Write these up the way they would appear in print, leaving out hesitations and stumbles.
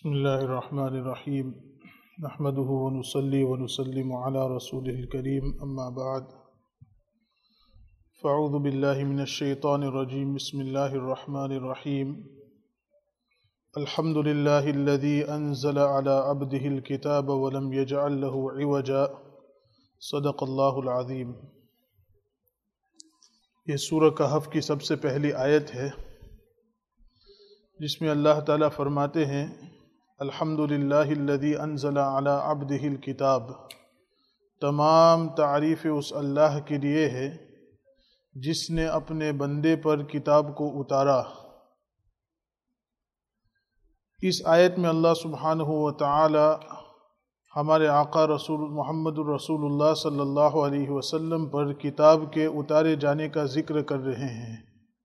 بسم اللہ الرحمن الرحیم نحمده ونصلي ونسلم على رسوله الكريم اما بعد فاعوذ باللہ من الشیطان الرجیم بسم اللہ الرحمن الرحیم الحمد للہ الذي انزل على عبده الكتاب ولم يجعل له عوجا صدق اللہ العظیم۔ یہ سورہ کہف کی سب سے پہلی آیت ہے جس میں اللہ تعالیٰ فرماتے ہیں الحمدللہ الذی انزل علی عبدہ الکتاب، تمام تعریف اس اللہ کے لیے ہے جس نے اپنے بندے پر کتاب کو اتارا۔ اس آیت میں اللہ سبحانہ و تعالی ہمارے آقا رسول محمد الرسول اللہ صلی اللہ علیہ وسلم پر کتاب کے اتارے جانے کا ذکر کر رہے ہیں۔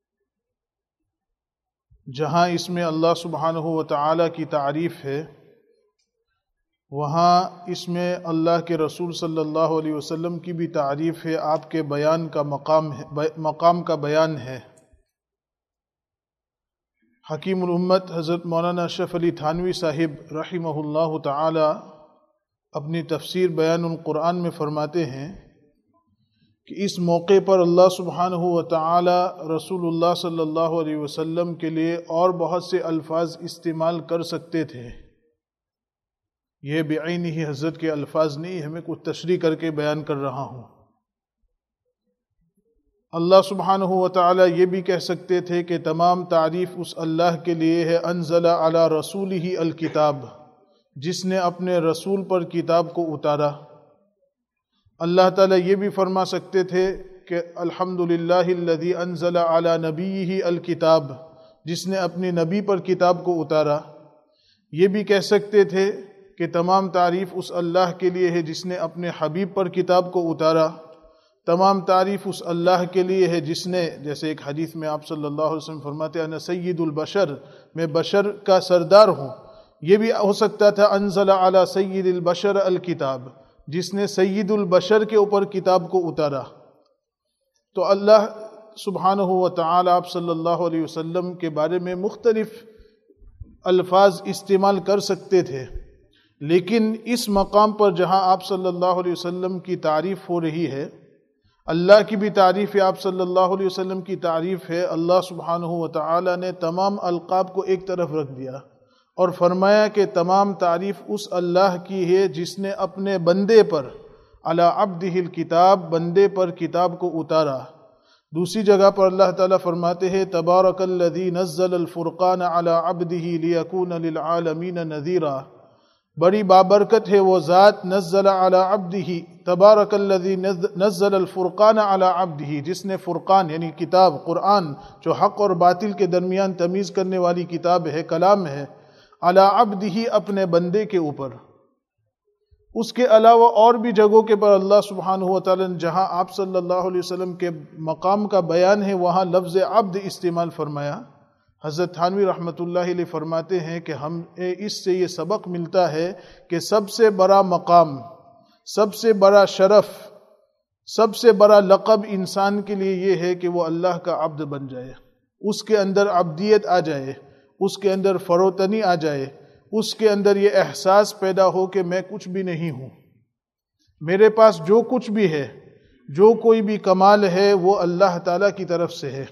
جہاں اس میں اللہ سبحانہ و تعالی کی تعریف ہے، وہاں اس میں اللہ کے رسول صلی اللہ علیہ وسلم کی بھی تعریف ہے، آپ کے بیان کا مقام کا بیان ہے۔ حکیم الامت حضرت مولانا اشرف علی تھانوی صاحب رحمہ اللہ تعالی اپنی تفسیر بیان القرآن میں فرماتے ہیں کہ اس موقع پر اللہ سبحانہ و تعالی رسول اللہ صلی اللہ علیہ وسلم کے لیے اور بہت سے الفاظ استعمال کر سکتے تھے۔ یہ بعین ہی حضرت کے الفاظ نہیں، ہمیں کچھ تشریح کر کے بیان کر رہا ہوں۔ اللہ سبحانہ و تعالی یہ بھی کہہ سکتے تھے کہ تمام تعریف اس اللہ کے لیے ہے انزل علی رسولہ الکتاب، جس نے اپنے رسول پر کتاب کو اتارا۔ اللہ تعالیٰ یہ بھی فرما سکتے تھے کہ الحمدللہ الذی انزل علی نبیہ الکتاب، جس نے اپنے نبی پر کتاب کو اتارا۔ یہ بھی کہہ سکتے تھے کہ تمام تعریف اس اللہ کے لیے ہے جس نے اپنے حبیب پر کتاب کو اتارا۔ تمام تعریف اس اللہ کے لیے ہے جس نے، جیسے ایک حدیث میں آپ صلی اللہ علیہ وسلم فرماتے ہیں انا سید البشر، میں بشر کا سردار ہوں۔ یہ بھی ہو سکتا تھا انزل علی سید البشر الکتاب، جس نے سید البشر کے اوپر کتاب کو اتارا۔ تو اللہ سبحانہ و تعالی آپ صلی اللہ علیہ وسلم کے بارے میں مختلف الفاظ استعمال کر سکتے تھے، لیکن اس مقام پر جہاں آپ صلی اللہ علیہ وسلم کی تعریف ہو رہی ہے، اللہ کی بھی تعریف ہے، آپ صلی اللہ علیہ وسلم کی تعریف ہے، اللہ سبحانہ و تعالی نے تمام القاب کو ایک طرف رکھ دیا اور فرمایا کہ تمام تعریف اس اللہ کی ہے جس نے اپنے بندے پر علی عبدہ الکتاب، بندے پر کتاب کو اتارا۔ دوسری جگہ پر اللہ تعالیٰ فرماتے ہیں تبارک الذی نزل الفرقان علی عبدہ لیکون للعالمین نذیرا، بڑی بابرکت ہے وہ ذات نزل علی عبدہ، تبارک الذی نزل الفرقان علی عبدہ، جس نے فرقان یعنی کتاب قرآن جو حق اور باطل کے درمیان تمیز کرنے والی کتاب ہے، کلام ہے، علی عبدہ اپنے بندے کے اوپر۔ اس کے علاوہ اور بھی جگہوں کے پر اللہ سبحانہ و تعالی نے جہاں آپ صلی اللہ علیہ وسلم کے مقام کا بیان ہے وہاں لفظ عبد استعمال فرمایا۔ حضرت تھانوی رحمۃ اللہ علیہ فرماتے ہیں کہ ہم اس سے یہ سبق ملتا ہے کہ سب سے بڑا مقام، سب سے بڑا شرف، سب سے بڑا لقب انسان کے لیے یہ ہے کہ وہ اللہ کا عبد بن جائے، اس کے اندر عبدیت آ جائے، اس کے اندر فروتنی آ جائے، اس کے اندر یہ احساس پیدا ہو کہ میں کچھ بھی نہیں ہوں، میرے پاس جو کچھ بھی ہے، جو کوئی بھی کمال ہے وہ اللہ تعالیٰ کی طرف سے ہے،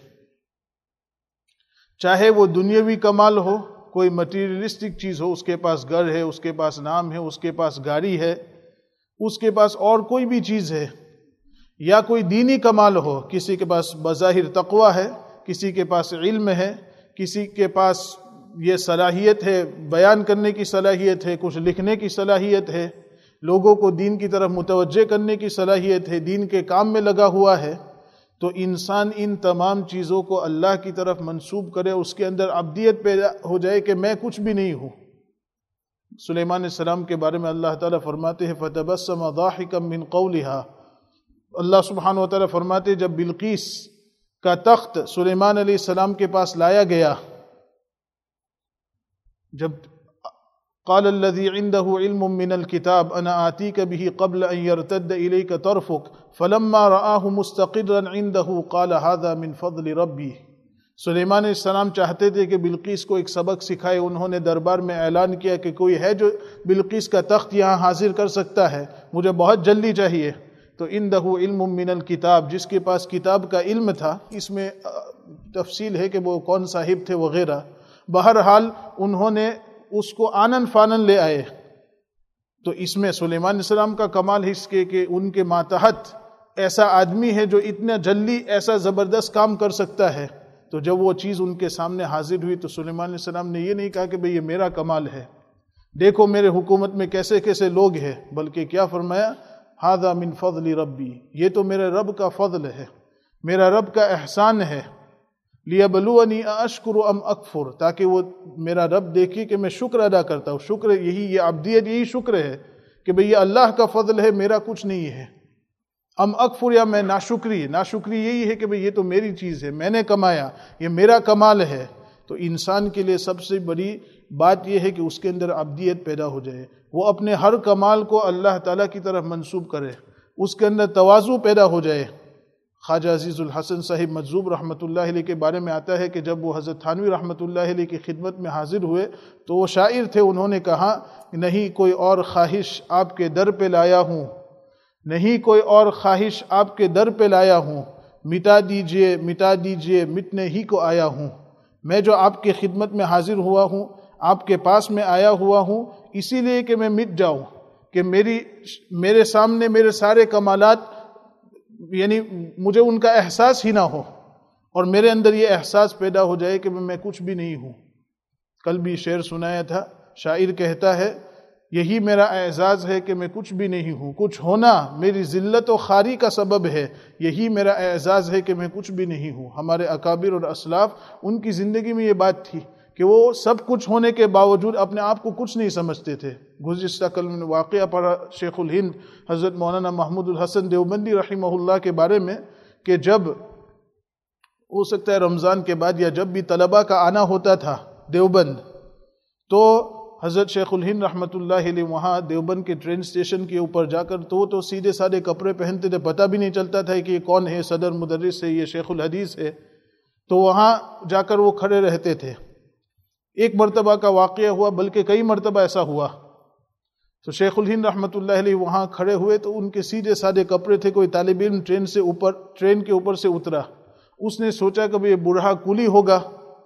چاہے وہ دنیاوی کمال ہو، کوئی مٹیریلسٹک چیز ہو، اس کے پاس گھر ہے، اس کے پاس نام ہے، اس کے پاس گاڑی ہے، اس کے پاس اور کوئی بھی چیز ہے، یا کوئی دینی کمال ہو، کسی کے پاس بظاہر تقوی ہے، کسی کے پاس علم ہے، کسی کے پاس یہ صلاحیت ہے، بیان کرنے کی صلاحیت ہے، کچھ لکھنے کی صلاحیت ہے، لوگوں کو دین کی طرف متوجہ کرنے کی صلاحیت ہے، دین کے کام میں لگا ہوا ہے، تو انسان ان تمام چیزوں کو اللہ کی طرف منسوب کرے، اس کے اندر عبدیت پیدا ہو جائے کہ میں کچھ بھی نہیں ہوں۔ سلیمان علیہ السلام کے بارے میں اللہ تعالیٰ فرماتے ہیں فَتَبَسَّمَ ضَاحِكًا مِّن قَوْلِهَا، اللہ سبحانہ و تعالیٰ فرماتے ہیں جب بلقیس کا تخت سلیمان علیہ السلام کے پاس لایا گیا، جب قال الذي عنده علم من الكتاب انا آتيك به قبل ان يرتد اليك طرفك فلما رآه مستقرا عنده قال هذا من فضل ربي، سلیمان علیہ السلام چاہتے تھے کہ بلقیس کو ایک سبق سکھائے. انہوں نے دربار میں اعلان کیا کہ کوئی ہے جو بلقیس کا تخت یہاں حاضر کر سکتا ہے، مجھے بہت جلدی چاہیے. تو اندہ علم من الکتاب، جس کے پاس کتاب کا علم تھا. اس میں تفصیل ہے کہ وہ کون صاحب تھے وغیرہ. بہرحال انہوں نے اس کو آنن فانن لے آئے. تو اس میں سلیمان علیہ السلام کا کمال ہے اس کے کہ ان کے ماتحت ایسا آدمی ہے جو اتنا جلدی ایسا زبردست کام کر سکتا ہے. تو جب وہ چیز ان کے سامنے حاضر ہوئی تو سلیمان علیہ السلام نے یہ نہیں کہا کہ بھئی یہ میرا کمال ہے، دیکھو میرے حکومت میں کیسے کیسے لوگ ہیں، بلکہ کیا فرمایا، ھذا من فضل ربی، یہ تو میرے رب کا فضل ہے، میرا رب کا احسان ہے. لیبلونی اشکر ام اکفر، تاکہ وہ میرا رب دیکھے کہ میں شکر ادا کرتا ہوں. شکر یہی، یہ عبدیت یہی شکر ہے کہ بھئی یہ اللہ کا فضل ہے، میرا کچھ نہیں ہے. ام اکفر، یا میں ناشکری. ناشکری یہی ہے کہ بھئی یہ تو میری چیز ہے، میں نے کمایا، یہ میرا کمال ہے. تو انسان کے لیے سب سے بڑی بات یہ ہے کہ اس کے اندر عبدیت پیدا ہو جائے، وہ اپنے ہر کمال کو اللہ تعالیٰ کی طرف منسوب کرے، اس کے اندر تواضع پیدا ہو جائے. خواجہ عزیز الحسن صاحب مجذوب رحمۃ اللہ علیہ کے بارے میں آتا ہے کہ جب وہ حضرت تھانوی رحمۃ اللہ علیہ کی خدمت میں حاضر ہوئے تو وہ شاعر تھے. انہوں نے کہا، نہیں کوئی اور خواہش آپ کے در پہ لایا ہوں، نہیں کوئی اور خواہش آپ کے در پہ لایا ہوں، مٹا دیجئے مٹا دیجئے مٹنے ہی کو آیا ہوں. میں جو آپ کی خدمت میں حاضر ہوا ہوں، آپ کے پاس میں آیا ہوا ہوں، اسی لیے کہ میں مٹ جاؤں، کہ میرے سامنے میرے سارے کمالات، یعنی مجھے ان کا احساس ہی نہ ہو، اور میرے اندر یہ احساس پیدا ہو جائے کہ میں کچھ بھی نہیں ہوں. کل بھی شعر سنایا تھا، شاعر کہتا ہے، یہی میرا اعزاز ہے کہ میں کچھ بھی نہیں ہوں، کچھ ہونا میری ذلت و خواری کا سبب ہے، یہی میرا اعزاز ہے کہ میں کچھ بھی نہیں ہوں. ہمارے اکابر اور اسلاف، ان کی زندگی میں یہ بات تھی کہ وہ سب کچھ ہونے کے باوجود اپنے آپ کو کچھ نہیں سمجھتے تھے. گزشتہ کل میں نے واقعہ پڑھا شیخ الہند حضرت مولانا محمود الحسن دیوبندی رحمہ اللہ کے بارے میں، کہ جب ہو سکتا ہے رمضان کے بعد یا جب بھی طلبہ کا آنا ہوتا تھا دیوبند، تو حضرت شیخ الہند رحمۃ اللہ علیہ وہاں دیوبند کے ٹرین اسٹیشن کے اوپر جا کر تو سیدھے سادے کپڑے پہنتے تھے، پتہ بھی نہیں چلتا تھا کہ یہ کون ہے، صدر مدرس ہے، یہ شیخ الحدیث ہے. تو وہاں جا کر وہ کھڑے رہتے تھے. ایک مرتبہ کا واقعہ ہوا، بلکہ کئی مرتبہ ایسا ہوا. تو شیخ الہند رحمۃ اللہ علیہ وہاں کھڑے ہوئے تو ان کے سیدھے سادے کپڑے تھے. کوئی طالب علم ٹرین کے اوپر سے اترا، اس نے سوچا کہ یہ بوڑھا کولی ہوگا،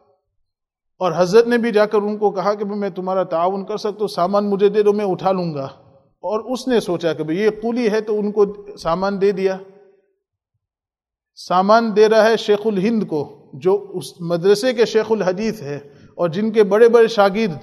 اور حضرت نے بھی جا کر ان کو کہا کہ میں تمہارا تعاون کر سکتا ہوں، سامان مجھے دے دو، میں اٹھا لوں گا. اور اس نے سوچا کہ یہ کولی ہے تو ان کو سامان دے دیا. سامان دے رہا ہے شیخ الہند کو، جو اس مدرسے کے شیخ الحدیث ہے اور جن کے بڑے بڑے شاگرد.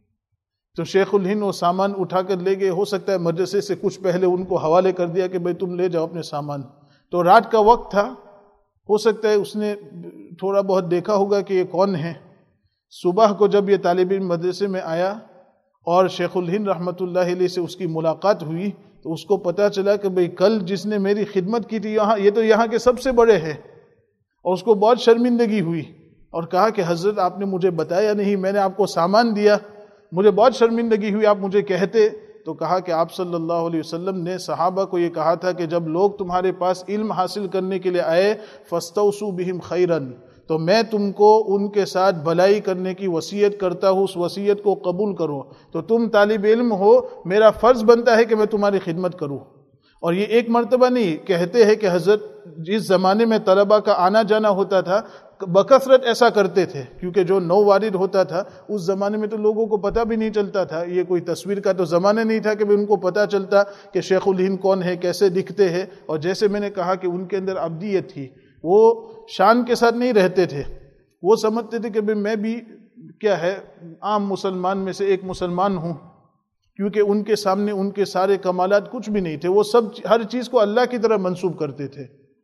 تو شیخ الہند وہ سامان اٹھا کر لے گئے. ہو سکتا ہے مدرسے سے کچھ پہلے ان کو حوالے کر دیا کہ بھئی تم لے جاؤ اپنے سامان. تو رات کا وقت تھا، ہو سکتا ہے اس نے تھوڑا بہت دیکھا ہوگا کہ یہ کون ہے. صبح کو جب یہ طالب علم مدرسے میں آیا اور شیخ الہند رحمۃ اللہ علیہ سے اس کی ملاقات ہوئی تو اس کو پتہ چلا کہ بھئی کل جس نے میری خدمت کی تھی یہ تو یہاں کے سب سے بڑے ہیں. اور اس کو بہت شرمندگی ہوئی اور کہا کہ حضرت آپ نے مجھے بتایا نہیں، میں نے آپ کو سامان دیا، مجھے بہت شرمندگی ہوئی، آپ مجھے کہتے. تو کہا کہ آپ صلی اللہ علیہ وسلم نے صحابہ کو یہ کہا تھا کہ جب لوگ تمہارے پاس علم حاصل کرنے کے لیے آئے فاستوصوا بہم خیراً، تو میں تم کو ان کے ساتھ بھلائی کرنے کی وصیت کرتا ہوں، اس وصیت کو قبول کرو. تو تم طالب علم ہو، میرا فرض بنتا ہے کہ میں تمہاری خدمت کروں. اور یہ ایک مرتبہ نہیں، کہتے ہیں کہ حضرت جس زمانے میں طلبہ کا آنا جانا ہوتا تھا بکثرت ایسا کرتے تھے، کیونکہ جو نو وارد ہوتا تھا اس زمانے میں تو لوگوں کو پتہ بھی نہیں چلتا تھا، یہ کوئی تصویر کا تو زمانہ نہیں تھا کہ ان کو پتہ چلتا کہ شیخ الہند کون ہے، کیسے دکھتے ہیں. اور جیسے میں نے کہا کہ ان کے اندر عبدیت تھی، وہ شان کے ساتھ نہیں رہتے تھے، وہ سمجھتے تھے کہ میں بھی کیا ہے، عام مسلمان میں سے ایک مسلمان ہوں، کیونکہ ان کے سامنے ان کے سارے کمالات کچھ بھی نہیں تھے، وہ سب ہر چیز کو اللہ کی طرف منسوب کرتے تھے.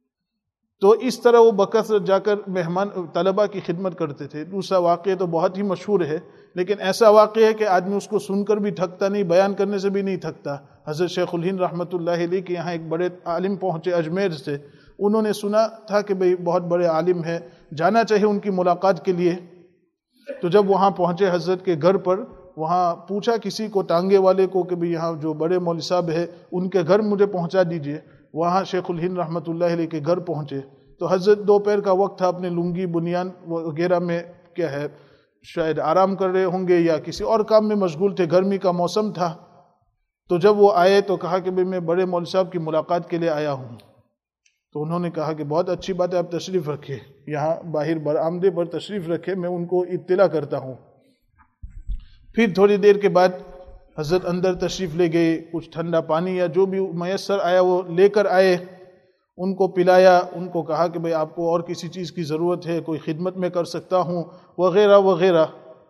تو اس طرح وہ بکثرت جا کر مہمان طلبہ کی خدمت کرتے تھے. دوسرا واقعہ تو بہت ہی مشہور ہے، لیکن ایسا واقعہ ہے کہ آدمی اس کو سن کر بھی تھکتا نہیں، بیان کرنے سے بھی نہیں تھکتا. حضرت شیخ الہند رحمۃ اللہ علیہ کے یہاں ایک بڑے عالم پہنچے اجمیر سے. انہوں نے سنا تھا کہ بھئی بہت بڑے عالم ہے، جانا چاہیے ان کی ملاقات کے لیے. تو جب وہاں پہنچے حضرت کے گھر پر، وہاں پوچھا کسی کو ٹانگے والے کو کہ بھئی یہاں جو بڑے مولوی صاحب ہے ان کے گھر مجھے پہنچا دیجئے. وہاں شیخ الہند رحمۃ اللہ علیہ کے گھر پہنچے تو حضرت دوپہر کا وقت تھا، اپنے لنگی بنیان وغیرہ میں کیا ہے شاید آرام کر رہے ہوں گے یا کسی اور کام میں مشغول تھے، گرمی کا موسم تھا۔ تو جب وہ آئے تو کہا کہ میں بڑے مولوی صاحب کی ملاقات کے لیے آیا ہوں۔ تو انہوں نے کہا کہ بہت اچھی بات ہے، آپ تشریف رکھیں، یہاں باہر برآمدے پر تشریف رکھیں، میں ان کو اطلاع کرتا ہوں۔ پھر تھوڑی دیر کے بعد حضرت اندر تشریف لے گئے، کچھ ٹھنڈا پانی یا جو بھی میسر آیا وہ لے کر آئے، ان کو پلایا، ان کو کہا کہ آپ کو اور کسی چیز کی ضرورت ہے، کوئی خدمت میں کر سکتا ہوں وغیرہ وغیرہ۔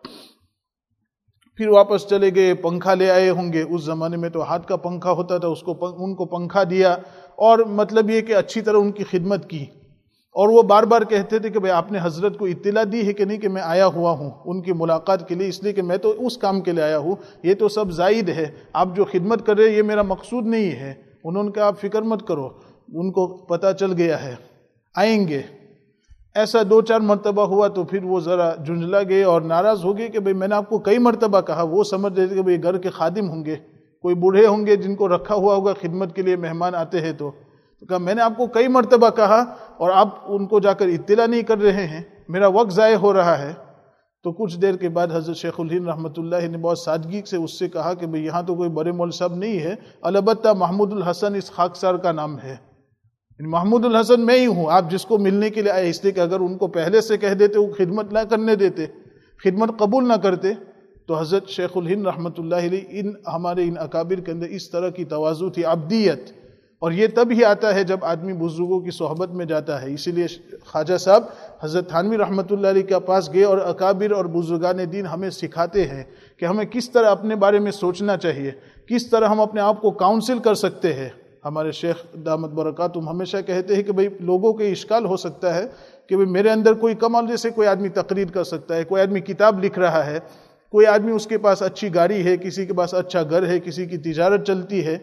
پھر واپس چلے گئے، پنکھا لے آئے ہوں گے، اس زمانے میں تو ہاتھ کا پنکھا ہوتا تھا، ان کو پنکھا دیا، اور مطلب یہ کہ اچھی طرح ان کی خدمت کی۔ اور وہ بار بار کہتے تھے کہ آپ نے حضرت کو اطلاع دی ہے کہ نہیں کہ میں آیا ہوا ہوں ان کی ملاقات کے لیے، اس لیے کہ میں تو اس کام کے لیے آیا ہوں، یہ تو سب زائد ہے، آپ جو خدمت کر رہے ہیں یہ میرا مقصود نہیں ہے۔ انہوں نے کہا آپ فکر مت کرو، ان کو پتہ چل گیا ہے، آئیں گے۔ ایسا 2-4 مرتبہ ہوا تو پھر وہ ذرا جھنجھلا گئے اور ناراض ہو گئے کہ میں نے آپ کو کئی مرتبہ کہا۔ وہ سمجھ رہے تھے کہ گھر کے خادم ہوں گے، کوئی بوڑھے ہوں گے جن کو رکھا ہوا ہوگا خدمت کے لیے، مہمان آتے ہیں تو کہا میں نے آپ کو کئی مرتبہ کہا اور آپ ان کو جا کر اطلاع نہیں کر رہے ہیں، میرا وقت ضائع ہو رہا ہے۔ تو کچھ دیر کے بعد حضرت شیخ الہند رحمۃ اللہ نے بہت سادگی سے اس سے کہا کہ یہاں تو کوئی بڑے مولوی صاحب نہیں ہے، البتہ محمود الحسن اس خاکسار کا نام ہے، محمود الحسن میں ہی ہوں، آپ جس کو ملنے کے لیے آئے۔ اس لیے کہ اگر ان کو پہلے سے کہہ دیتے، وہ خدمت نہ کرنے دیتے، خدمت قبول نہ کرتے، تو حضرت شیخ الہند رحمۃ اللہ علیہ ہمارے ان اکابر کے اندر اس طرح کی تواضع تھی، عبدیت۔ اور یہ تب ہی آتا ہے جب آدمی بزرگوں کی صحبت میں جاتا ہے۔ اسی لیے خواجہ صاحب حضرت تھانوی رحمۃ اللہ علیہ کے پاس گئے اور اکابر اور بزرگان دین ہمیں سکھاتے ہیں کہ ہمیں کس طرح اپنے بارے میں سوچنا چاہیے، کس طرح ہم اپنے آپ کو کاؤنسل کر سکتے ہیں۔ ہمارے شیخ دامت برکاتہم ہمیشہ کہتے ہیں کہ لوگوں کے اشکال ہو سکتا ہے کہ میرے اندر کوئی کمال، جیسے کوئی آدمی تقریر کر سکتا ہے، کوئی آدمی کتاب لکھ رہا ہے، کوئی آدمی اس کے پاس اچھی گاڑی ہے، کسی کے پاس اچھا گھر ہے، کسی کی تجارت چلتی ہے،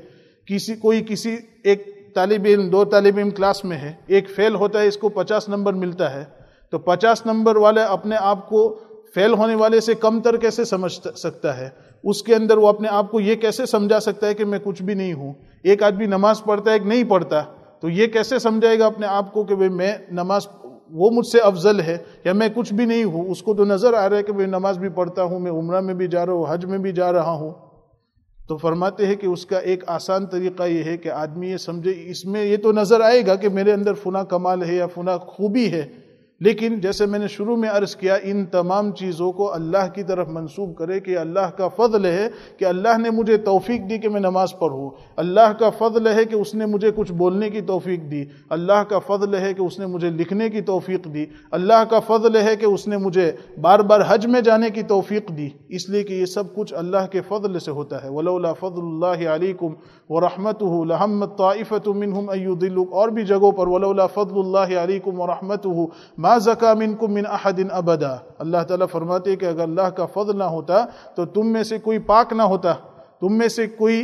کسی ایک طالب علم 2 طالب علم کلاس میں ہے، ایک فیل ہوتا ہے، اس کو 50 نمبر ملتا ہے، تو 50 نمبر والا اپنے آپ کو فیل ہونے والے سے کم تر کیسے سمجھ سکتا ہے؟ اس کے اندر وہ اپنے آپ کو یہ کیسے سمجھا سکتا ہے کہ میں کچھ بھی نہیں ہوں؟ ایک آدمی نماز پڑھتا ہے، ایک نہیں پڑھتا، تو یہ کیسے سمجھائے گا اپنے آپ کو کہ میں نماز وہ مجھ سے افضل ہے یا میں کچھ بھی نہیں ہوں؟ اس کو تو نظر آ رہا ہے کہ میں نماز بھی پڑھتا ہوں، میں عمرہ میں بھی جا رہا ہوں، حج میں بھی جا رہا ہوں۔ تو فرماتے ہیں کہ اس کا ایک آسان طریقہ یہ ہے کہ آدمی یہ سمجھے، اس میں یہ تو نظر آئے گا کہ میرے اندر فلاں کمال ہے یا فلاں خوبی ہے، لیکن جیسے میں نے شروع میں عرض کیا، ان تمام چیزوں کو اللہ کی طرف منسوب کرے کہ اللہ کا فضل ہے کہ اللہ نے مجھے توفیق دی کہ میں نماز پڑھوں، اللہ کا فضل ہے کہ اس نے مجھے کچھ بولنے کی توفیق دی، اللہ کا فضل ہے کہ اس نے مجھے لکھنے کی توفیق دی، اللہ کا فضل ہے کہ اس نے مجھے بار بار حج میں جانے کی توفیق دی، اس لیے کہ یہ سب کچھ اللہ کے فضل سے ہوتا ہے۔ وَلَوْلَا فَضْلُ اللَّهِ عَلَيْكُمْ وَرَحْمَتُهُ لَهَمَّتْ طَائِفَةٌ مِّنْهُمْ أَن يُضِلُّوكُمْ، اور بھی جگہوں پر وَلَوْلَا فَضْلُ اللَّهِ عَلَيْكُمْ وَرَحْمَتُهُ مَا زَكَىٰ مِنْكُمْ مِنْ أَحَدٍ أَبَدًا۔ اللہ تعالیٰ فرماتے ہیں کہ اگر اللہ کا فضل نہ ہوتا تو تم میں سے کوئی پاک نہ ہوتا، تم میں سے کوئی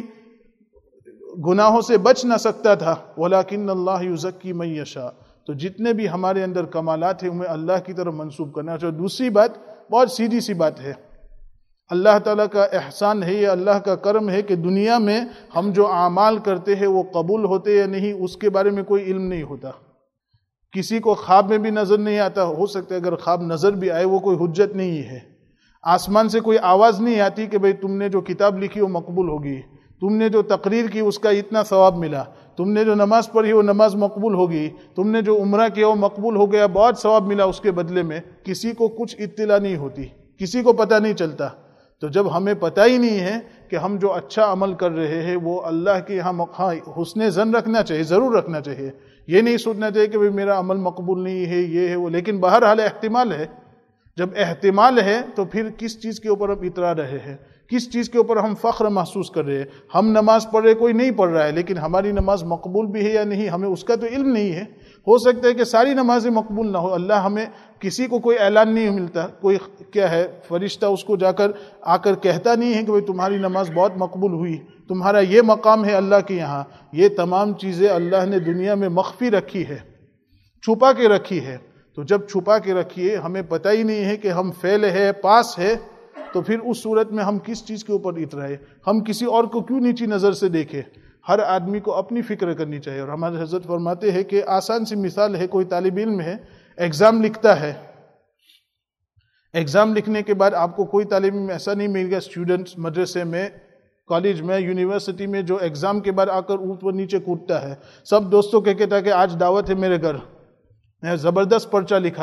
گناہوں سے بچ نہ سکتا تھا۔ وَلَٰكِنَّ اللَّهَ يُزَكِّي مَن يَشَاءُ۔ تو جتنے بھی ہمارے اندر کمالات ہیں انہیں اللہ کی طرف منسوب کرنا چاہیے۔ دوسری بات بہت سیدھی سی بات ہے، اللہ تعالیٰ کا احسان ہے، یہ اللہ کا کرم ہے کہ دنیا میں ہم جو اعمال کرتے ہیں وہ قبول ہوتے یا نہیں اس کے بارے میں کوئی علم نہیں ہوتا۔ کسی کو خواب میں بھی نظر نہیں آتا، ہو سکتا ہے اگر خواب نظر بھی آئے وہ کوئی حجت نہیں ہے۔ آسمان سے کوئی آواز نہیں آتی کہ تم نے جو کتاب لکھی وہ مقبول ہوگی، تم نے جو تقریر کی اس کا اتنا ثواب ملا، تم نے جو نماز پڑھی وہ نماز مقبول ہوگی، تم نے جو عمرہ کیا وہ مقبول ہو گیا، بہت ثواب ملا اس کے بدلے میں۔ کسی کو کچھ اطلاع نہیں ہوتی، کسی کو پتہ نہیں چلتا۔ تو جب ہمیں پتہ ہی نہیں ہے کہ ہم جو اچھا عمل کر رہے ہیں وہ اللہ کے یہاں حسن ظن رکھنا چاہیے، ضرور رکھنا چاہیے، یہ نہیں سوچنا چاہیے کہ میرا عمل مقبول نہیں ہے، یہ ہے وہ، لیکن بہرحال احتمال ہے۔ جب احتمال ہے تو پھر کس چیز کے اوپر ہم اترا رہے ہیں، کس چیز کے اوپر ہم فخر محسوس کر رہے ہیں؟ ہم نماز پڑھ رہے، کوئی نہیں پڑھ رہا ہے، لیکن ہماری نماز مقبول بھی ہے یا نہیں ہمیں اس کا تو علم نہیں ہے۔ ہو سکتا ہے کہ ساری نمازیں مقبول نہ ہو، اللہ ہمیں کسی کو کوئی اعلان نہیں ملتا، کوئی کیا ہے فرشتہ اس کو آ کر کہتا نہیں ہے کہ تمہاری نماز بہت مقبول ہوئی، تمہارا یہ مقام ہے اللہ کے یہاں۔ یہ تمام چیزیں اللہ نے دنیا میں مخفی رکھی ہے، چھپا کے رکھی ہے۔ تو جب چھپا کے رکھی ہے، ہمیں پتہ ہی نہیں ہے کہ ہم فیل ہے پاس ہے، تو پھر اس صورت میں ہم کس چیز کے اوپر اترائے؟ ہم کسی اور کو کیوں نیچی نظر سے دیکھیں؟ ہر آدمی کو اپنی فکر کرنی چاہیے. اور ہمارے حضرت فرماتے ہیں کہ آسان سی مثال ہے، کوئی طالب علم ہے، ایگزام لکھتا ہے. ایگزام لکھنے کے بعد آپ کو کوئی طالب علم ایسا نہیں ملے گا، اسٹوڈنٹس مدرسے میں، کالج میں، یونیورسٹی میں، جو ایگزام کے بعد آ کر اوپر نیچے کودتا ہے. سب دوستوں کے کہتا ہے کہ آج دعوت ہے میرے گھر، میں زبردست پرچہ لکھا.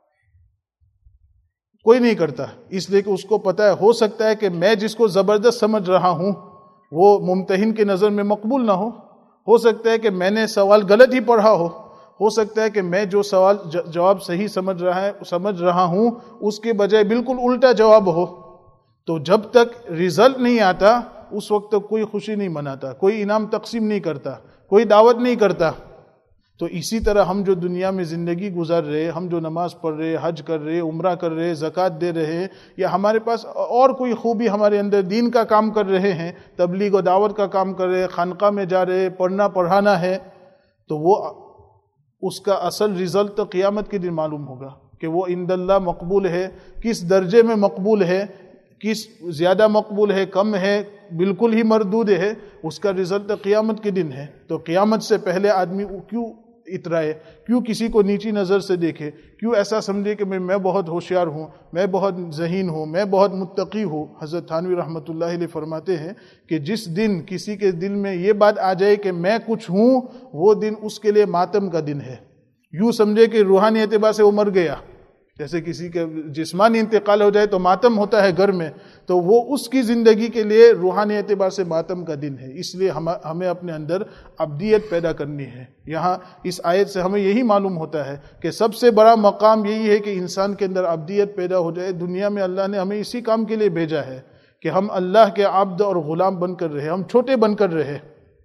کوئی نہیں کرتا، اس لیے کہ اس کو پتا ہے ہو سکتا ہے کہ میں جس کو زبردست سمجھ رہا ہوں وہ ممتحن کی نظر میں مقبول نہ ہو سکتا ہے کہ میں نے سوال غلط ہی پڑھا ہو سکتا ہے کہ میں جو سوال جواب صحیح سمجھ رہا ہوں اس کے بجائے بالکل الٹا جواب ہو. تو جب تک رزلٹ نہیں آتا اس وقت تک کوئی خوشی نہیں مناتا، کوئی انعام تقسیم نہیں کرتا، کوئی دعوت نہیں کرتا. تو اسی طرح ہم جو دنیا میں زندگی گزار رہے، ہم جو نماز پڑھ رہے، حج کر رہے، عمرہ کر رہے، زکوٰۃ دے رہے، یا ہمارے پاس اور کوئی خوبی ہمارے اندر دین کا کام کر رہے ہیں، تبلیغ و دعوت کا کام کر رہے، خانقاہ میں جا رہے، پڑھنا پڑھانا ہے، تو وہ اس کا اصل رزلٹ تو قیامت کے دن معلوم ہوگا کہ وہ عند اللہ مقبول ہے، کس درجے میں مقبول ہے، کس زیادہ مقبول ہے، کم ہے، بالکل ہی مردود ہے. اس کا رزلٹ قیامت کے دن ہے. تو قیامت سے پہلے آدمی کیوں اترائے، کیوں کسی کو نیچی نظر سے دیکھے، کیوں ایسا سمجھے کہ میں بہت ہوشیار ہوں، میں بہت ذہین ہوں، میں بہت متقی ہوں. حضرت تھانوی رحمۃ اللہ علیہ فرماتے ہیں کہ جس دن کسی کے دل میں یہ بات آ جائے کہ میں کچھ ہوں، وہ دن اس کے لیے ماتم کا دن ہے. یوں سمجھے کہ روحانی اعتبار سے وہ مر گیا. جیسے کسی کے جسمانی انتقال ہو جائے تو ماتم ہوتا ہے گھر میں، تو وہ اس کی زندگی کے لیے روحانی اعتبار سے ماتم کا دن ہے. اس لیے ہمیں اپنے اندر ابدیت پیدا کرنی ہے. یہاں اس آیت سے ہمیں یہی معلوم ہوتا ہے کہ سب سے بڑا مقام یہی ہے کہ انسان کے اندر ابدیت پیدا ہو جائے. دنیا میں اللہ نے ہمیں اسی کام کے لیے بھیجا ہے کہ ہم اللہ کے عبد اور غلام بن کر رہے، ہم چھوٹے بن کر رہے.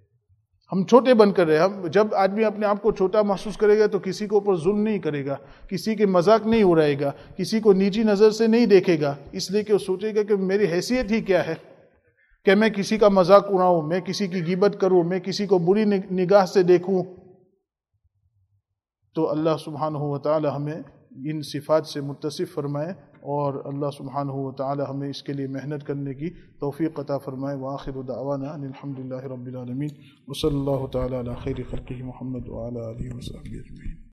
جب آدمی اپنے آپ کو چھوٹا محسوس کرے گا تو کسی کے اوپر ظلم نہیں کرے گا، کسی کے مذاق نہیں اڑائے گا، کسی کو نیچی نظر سے نہیں دیکھے گا، اس لیے کہ وہ سوچے گا کہ میری حیثیت ہی کیا ہے کہ میں کسی کا مذاق اڑاؤں، میں کسی کی غیبت کروں، میں کسی کو بری نگاہ سے دیکھوں. تو اللہ سبحانہ و تعالی ہمیں ان صفات سے متصف فرمائے، اور اللہ سبحانہ و تعالی ہمیں اس کے لیے محنت کرنے کی توفیق عطا فرمائے. وآخر دعوانا ان الحمدللہ رب العالمین، وصلی اللہ تعالی علی خیر خلقہ محمد وعلی آلہ وصحبہ اجمعین.